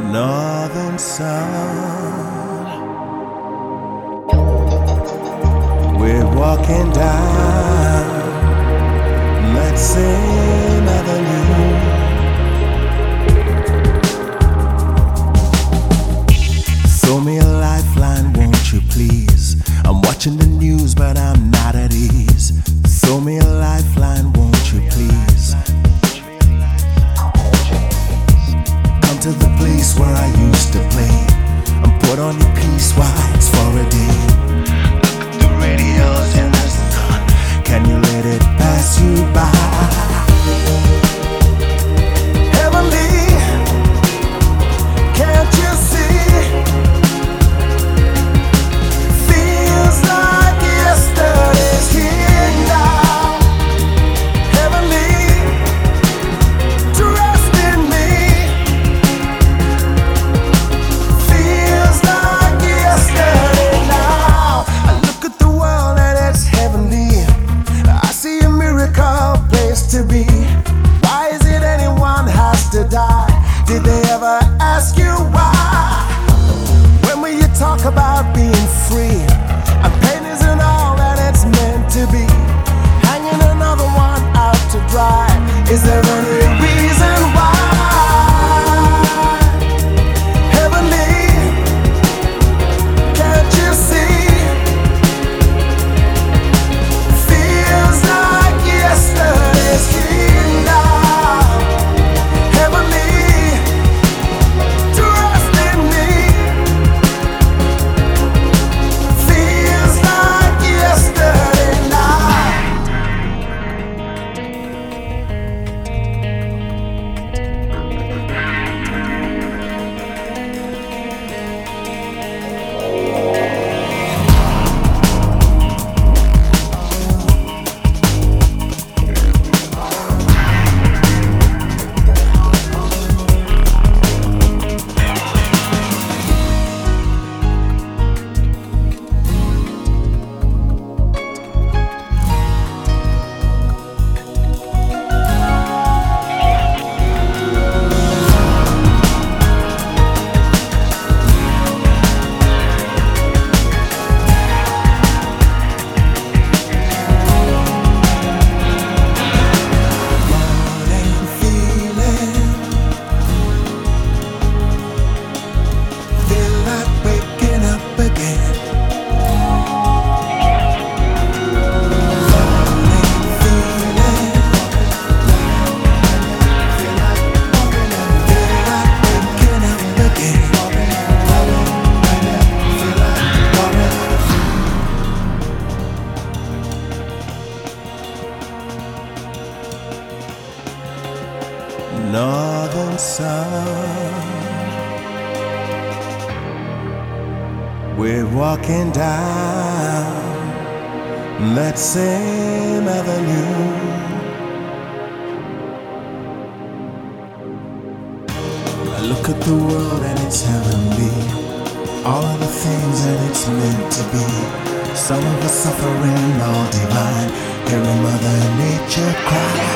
Northern sun, we're walking down that same avenue. Throw me a lifeline, won't you please? I'm watching the news, but I'm not at ease. Throw me a lifeline, won't you please? Come to the place where I used to play and put on your peace whites for a day. The radio's in the sun, can you let it pass you by? Heavenly, can't you see? Feels like yesterday's here now. Heavenly, trust in me. Feels like yesterday now. I look at the world and it's heavenly. I see a miracle place to be. Why is it anyone has to die? Did they ever ask you why? When will you talk about being free? And pain isn't all that it's meant to be. Hanging another one out to dry. Is there any reason why? Heavenly, can't you see? Feels like yesterday's here now. Heavenly, trust in me. Feels like yesterday now. Northern sun, we're walking down that same avenue. I look at the world and it's heavenly. All of the things that it's meant to be. Some of us suffering, all divine. Hearing Mother Nature cry.